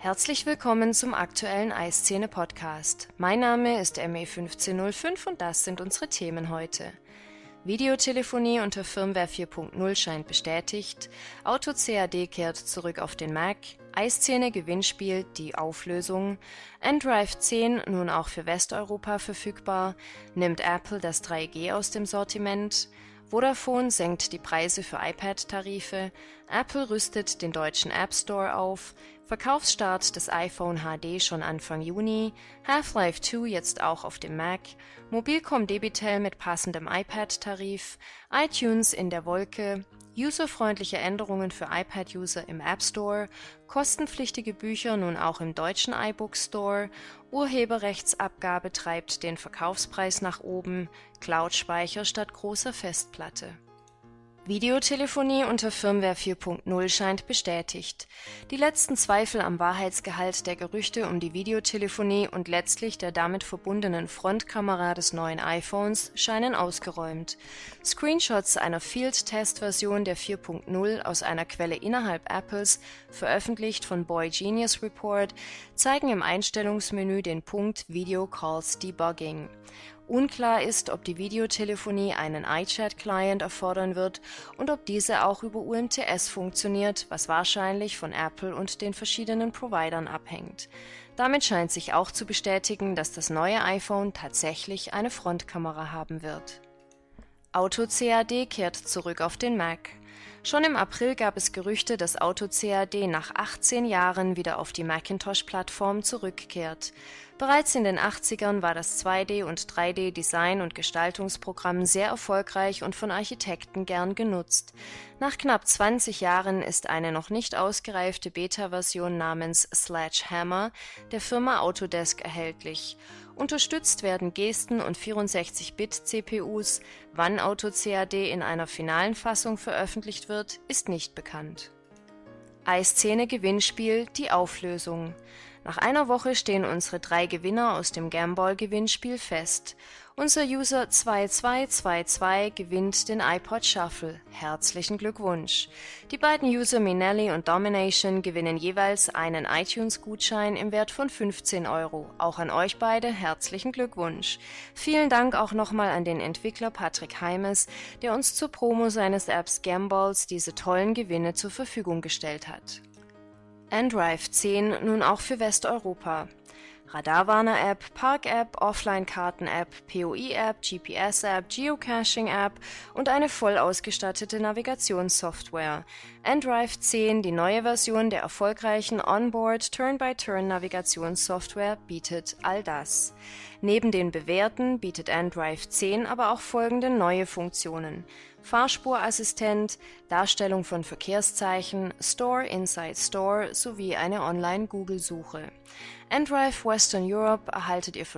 Herzlich willkommen zum aktuellen Eiszene-Podcast. Mein Name ist ME1505 und das sind unsere Themen heute. Videotelefonie unter Firmware 4.0 scheint bestätigt, AutoCAD kehrt zurück auf den Mac, Eiszene-Gewinnspiel Die Auflösung, Andrive 10 nun auch für Westeuropa verfügbar, nimmt Apple das 3G aus dem Sortiment, Vodafone senkt die Preise für iPad-Tarife, Apple rüstet den deutschen App Store auf, Verkaufsstart des iPhone HD schon Anfang Juni, Half-Life 2 jetzt auch auf dem Mac, Mobilcom Debitel mit passendem iPad-Tarif, iTunes in der Wolke, userfreundliche Änderungen für iPad-User im App Store, kostenpflichtige Bücher nun auch im deutschen iBook Store, Urheberrechtsabgabe treibt den Verkaufspreis nach oben, Cloud-Speicher statt großer Festplatte. Videotelefonie unter Firmware 4.0 scheint bestätigt. Die letzten Zweifel am Wahrheitsgehalt der Gerüchte um die Videotelefonie und letztlich der damit verbundenen Frontkamera des neuen iPhones scheinen ausgeräumt. Screenshots einer Field-Test-Version der 4.0 aus einer Quelle innerhalb Apples, veröffentlicht von Boy Genius Report, zeigen im Einstellungsmenü den Punkt Video Calls Debugging. Unklar ist, ob die Videotelefonie einen iChat-Client erfordern wird und ob diese auch über UMTS funktioniert, was wahrscheinlich von Apple und den verschiedenen Providern abhängt. Damit scheint sich auch zu bestätigen, dass das neue iPhone tatsächlich eine Frontkamera haben wird. AutoCAD kehrt zurück auf den Mac. Schon im April gab es Gerüchte, dass AutoCAD nach 18 Jahren wieder auf die Macintosh-Plattform zurückkehrt. Bereits in den 80ern war das 2D- und 3D-Design- und Gestaltungsprogramm sehr erfolgreich und von Architekten gern genutzt. Nach knapp 20 Jahren ist eine noch nicht ausgereifte Beta-Version namens Sledgehammer der Firma Autodesk erhältlich. Unterstützt werden Gesten- und 64-Bit-CPUs. Wann AutoCAD in einer finalen Fassung veröffentlicht wird, ist nicht bekannt. Eiszene-Gewinnspiel Die Auflösung. Nach einer Woche stehen unsere 3 Gewinner aus dem Gameball-Gewinnspiel fest. Unser User 2222 gewinnt den iPod Shuffle. Herzlichen Glückwunsch! Die beiden User Minelli und Domination gewinnen jeweils einen iTunes-Gutschein im Wert von 15 €. Auch an euch beide herzlichen Glückwunsch! Vielen Dank auch nochmal an den Entwickler Patrick Heimes, der uns zur Promo seines Apps Gamballs diese tollen Gewinne zur Verfügung gestellt hat. Andrive 10 nun auch für Westeuropa. Radarwarner-App, Park-App, Offline-Karten-App, POI-App, GPS-App, Geocaching-App und eine voll ausgestattete Navigationssoftware. Andrive 10, die neue Version der erfolgreichen Onboard Turn-by-Turn-Navigationssoftware, bietet all das. Neben den bewährten bietet Andrive 10 aber auch folgende neue Funktionen: Fahrspurassistent, Darstellung von Verkehrszeichen, Store Inside Store sowie eine Online-Google-Suche. Andrive Western Europe erhaltet ihr für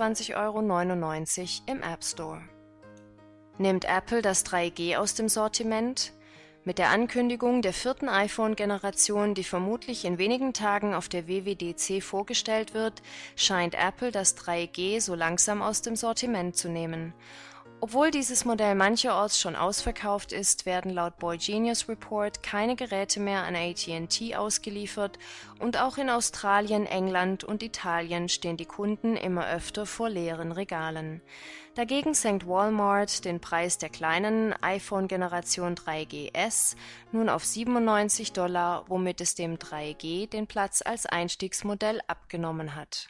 29,99 € im App Store. Nimmt Apple das 3G aus dem Sortiment? Mit der Ankündigung der 4. iPhone-Generation, die vermutlich in wenigen Tagen auf der WWDC vorgestellt wird, scheint Apple das 3G so langsam aus dem Sortiment zu nehmen. Obwohl dieses Modell mancherorts schon ausverkauft ist, werden laut Boy Genius Report keine Geräte mehr an AT&T ausgeliefert und auch in Australien, England und Italien stehen die Kunden immer öfter vor leeren Regalen. Dagegen senkt Walmart den Preis der kleinen iPhone-Generation 3GS nun auf $97, womit es dem 3G den Platz als Einstiegsmodell abgenommen hat.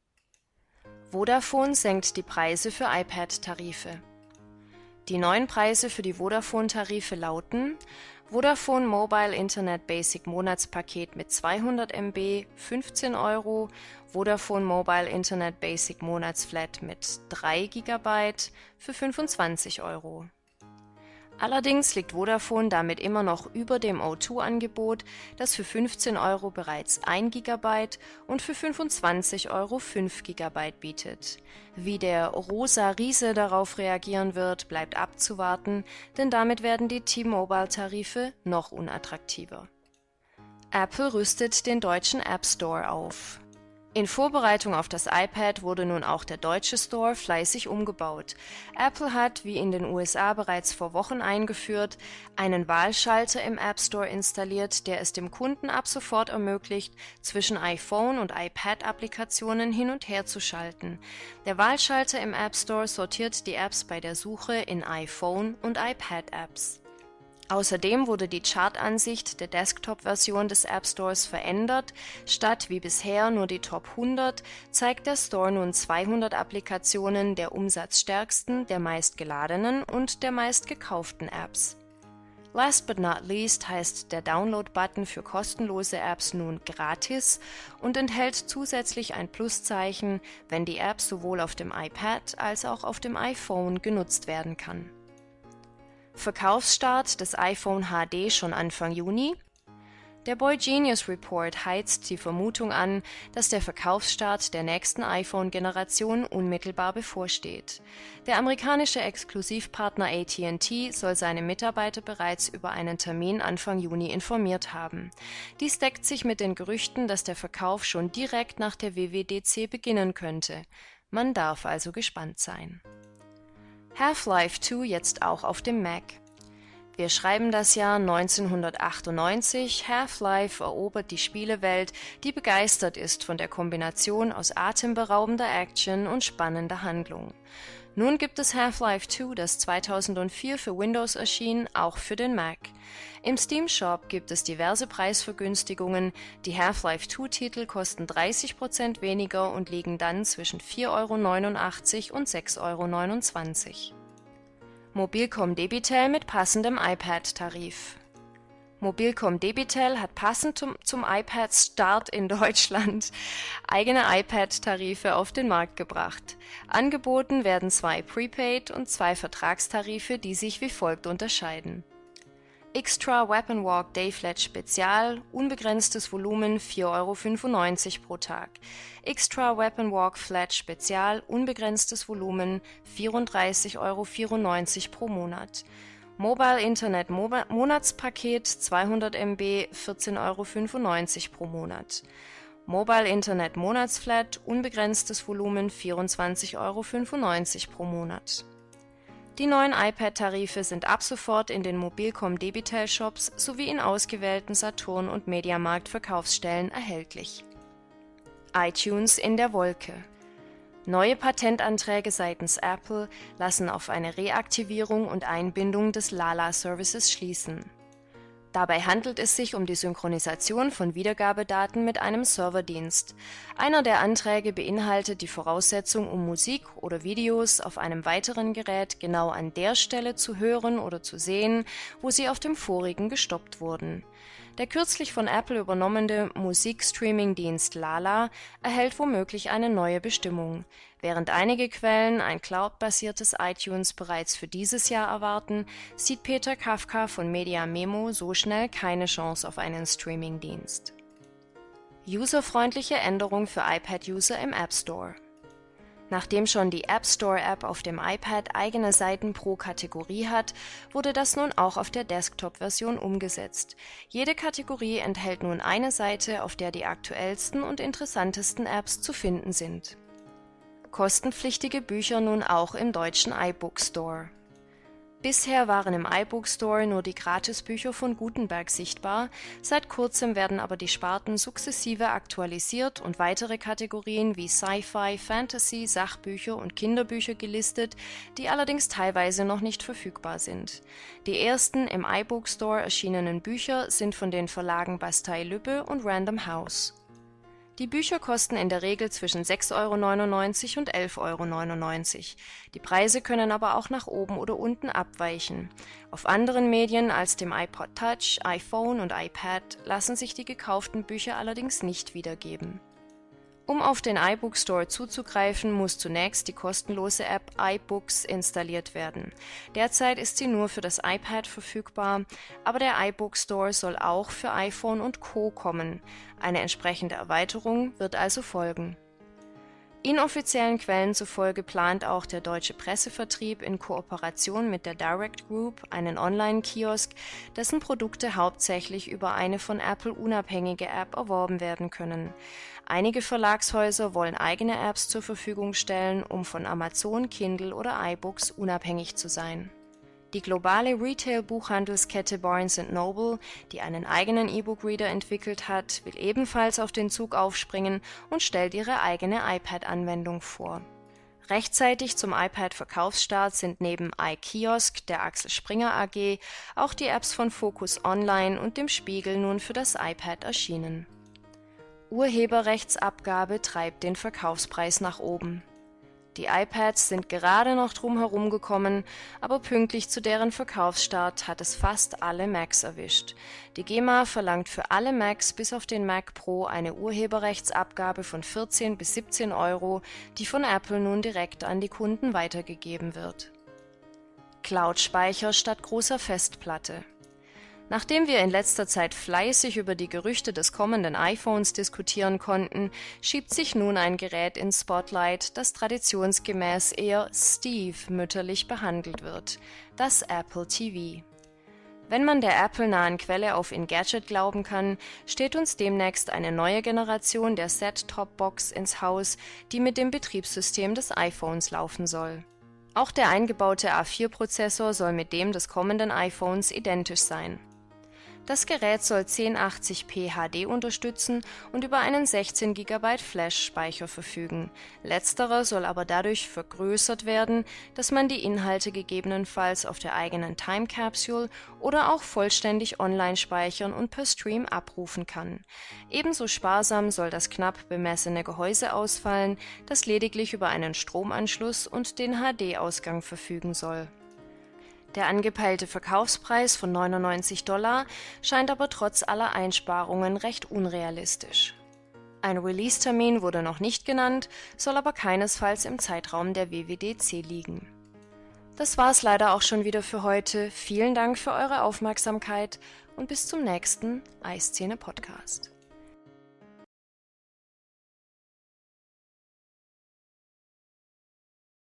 Vodafone senkt die Preise für iPad-Tarife. Die neuen Preise für die Vodafone-Tarife lauten: Vodafone Mobile Internet Basic Monatspaket mit 200 MB 15 €, Vodafone Mobile Internet Basic Monatsflat mit 3 GB für 25 €. Allerdings liegt Vodafone damit immer noch über dem O2-Angebot, das für 15 € bereits 1 GB und für 25 € 5 GB bietet. Wie der Rosa Riese darauf reagieren wird, bleibt abzuwarten, denn damit werden die T-Mobile-Tarife noch unattraktiver. Apple rüstet den deutschen App Store auf. In Vorbereitung auf das iPad wurde nun auch der deutsche Store fleißig umgebaut. Apple hat, wie in den USA bereits vor Wochen eingeführt, einen Wahlschalter im App Store installiert, der es dem Kunden ab sofort ermöglicht, zwischen iPhone- und iPad-Applikationen hin und her zu schalten. Der Wahlschalter im App Store sortiert die Apps bei der Suche in iPhone- und iPad-Apps. Außerdem wurde die Chartansicht der Desktop-Version des App Stores verändert. Statt wie bisher nur die Top 100 zeigt der Store nun 200 Applikationen der umsatzstärksten, der meistgeladenen und der meistgekauften Apps. Last but not least heißt der Download-Button für kostenlose Apps nun gratis und enthält zusätzlich ein Pluszeichen, wenn die App sowohl auf dem iPad als auch auf dem iPhone genutzt werden kann. Verkaufsstart des iPhone HD schon Anfang Juni? Der Boy Genius Report heizt die Vermutung an, dass der Verkaufsstart der nächsten iPhone-Generation unmittelbar bevorsteht. Der amerikanische Exklusivpartner AT&T soll seine Mitarbeiter bereits über einen Termin Anfang Juni informiert haben. Dies deckt sich mit den Gerüchten, dass der Verkauf schon direkt nach der WWDC beginnen könnte. Man darf also gespannt sein. Half-Life 2 jetzt auch auf dem Mac. Wir schreiben das Jahr 1998, Half-Life erobert die Spielewelt, die begeistert ist von der Kombination aus atemberaubender Action und spannender Handlung. Nun gibt es Half-Life 2, das 2004 für Windows erschien, auch für den Mac. Im Steam Shop gibt es diverse Preisvergünstigungen, die Half-Life 2-Titel kosten 30% weniger und liegen dann zwischen 4,89 € und 6,29 €. Mobilcom Debitel mit passendem iPad-Tarif. Mobilcom Debitel hat passend zum iPad-Start in Deutschland eigene iPad-Tarife auf den Markt gebracht. Angeboten werden 2 Prepaid- und 2 Vertragstarife, die sich wie folgt unterscheiden. Xtra Weapon Walk Dayflat Spezial, unbegrenztes Volumen 4,95 € pro Tag. Xtra Weapon Walk Flat Spezial, unbegrenztes Volumen 34,94 € pro Monat. Mobile Internet Monatspaket 200 MB 14,95 € pro Monat. Mobile Internet Monatsflat, unbegrenztes Volumen 24,95 € pro Monat. Die neuen iPad-Tarife sind ab sofort in den Mobilcom Debitel-Shops sowie in ausgewählten Saturn- und Mediamarkt-Verkaufsstellen erhältlich. iTunes in der Wolke. Neue Patentanträge seitens Apple lassen auf eine Reaktivierung und Einbindung des Lala-Services schließen. Dabei handelt es sich um die Synchronisation von Wiedergabedaten mit einem Serverdienst. Einer der Anträge beinhaltet die Voraussetzung, um Musik oder Videos auf einem weiteren Gerät genau an der Stelle zu hören oder zu sehen, wo sie auf dem vorigen gestoppt wurden. Der kürzlich von Apple übernommene Musikstreaming-Dienst Lala erhält womöglich eine neue Bestimmung. Während einige Quellen ein Cloud-basiertes iTunes bereits für dieses Jahr erwarten, sieht Peter Kafka von Media Memo so schnell keine Chance auf einen Streaming-Dienst. Userfreundliche Änderung für iPad-User im App Store. Nachdem schon die App Store-App auf dem iPad eigene Seiten pro Kategorie hat, wurde das nun auch auf der Desktop-Version umgesetzt. Jede Kategorie enthält nun eine Seite, auf der die aktuellsten und interessantesten Apps zu finden sind. Kostenpflichtige Bücher nun auch im deutschen iBook Store. Bisher waren im iBook Store nur die Gratisbücher von Gutenberg sichtbar, seit kurzem werden aber die Sparten sukzessive aktualisiert und weitere Kategorien wie Sci-Fi, Fantasy, Sachbücher und Kinderbücher gelistet, die allerdings teilweise noch nicht verfügbar sind. Die ersten im iBook Store erschienenen Bücher sind von den Verlagen Bastei-Lübbe und Random House. Die Bücher kosten in der Regel zwischen 6,99 € und 11,99 €. Die Preise können aber auch nach oben oder unten abweichen. Auf anderen Medien als dem iPod Touch, iPhone und iPad lassen sich die gekauften Bücher allerdings nicht wiedergeben. Um auf den iBook Store zuzugreifen, muss zunächst die kostenlose App iBooks installiert werden. Derzeit ist sie nur für das iPad verfügbar, aber der iBook Store soll auch für iPhone und Co. kommen. Eine entsprechende Erweiterung wird also folgen. Inoffiziellen Quellen zufolge plant auch der deutsche Pressevertrieb in Kooperation mit der Direct Group einen Online-Kiosk, dessen Produkte hauptsächlich über eine von Apple unabhängige App erworben werden können. Einige Verlagshäuser wollen eigene Apps zur Verfügung stellen, um von Amazon, Kindle oder iBooks unabhängig zu sein. Die globale Retail-Buchhandelskette Barnes & Noble, die einen eigenen E-Book-Reader entwickelt hat, will ebenfalls auf den Zug aufspringen und stellt ihre eigene iPad-Anwendung vor. Rechtzeitig zum iPad-Verkaufsstart sind neben iKiosk, der Axel Springer AG, auch die Apps von Focus Online und dem Spiegel nun für das iPad erschienen. Urheberrechtsabgabe treibt den Verkaufspreis nach oben. Die iPads sind gerade noch drum herum gekommen, aber pünktlich zu deren Verkaufsstart hat es fast alle Macs erwischt. Die GEMA verlangt für alle Macs bis auf den Mac Pro eine Urheberrechtsabgabe von 14 bis 17 €, die von Apple nun direkt an die Kunden weitergegeben wird. Cloud-Speicher statt großer Festplatte. Nachdem wir in letzter Zeit fleißig über die Gerüchte des kommenden iPhones diskutieren konnten, schiebt sich nun ein Gerät ins Spotlight, das traditionsgemäß eher Steve-mütterlich behandelt wird: das Apple TV. Wenn man der Apple-nahen Quelle auf Engadget glauben kann, steht uns demnächst eine neue Generation der Set-Top-Box ins Haus, die mit dem Betriebssystem des iPhones laufen soll. Auch der eingebaute A4-Prozessor soll mit dem des kommenden iPhones identisch sein. Das Gerät soll 1080p HD unterstützen und über einen 16 GB Flash-Speicher verfügen. Letzterer soll aber dadurch vergrößert werden, dass man die Inhalte gegebenenfalls auf der eigenen Time Capsule oder auch vollständig online speichern und per Stream abrufen kann. Ebenso sparsam soll das knapp bemessene Gehäuse ausfallen, das lediglich über einen Stromanschluss und den HD-Ausgang verfügen soll. Der angepeilte Verkaufspreis von $99 scheint aber trotz aller Einsparungen recht unrealistisch. Ein Release-Termin wurde noch nicht genannt, soll aber keinesfalls im Zeitraum der WWDC liegen. Das war's leider auch schon wieder für heute. Vielen Dank für eure Aufmerksamkeit und bis zum nächsten Eiszene-Podcast.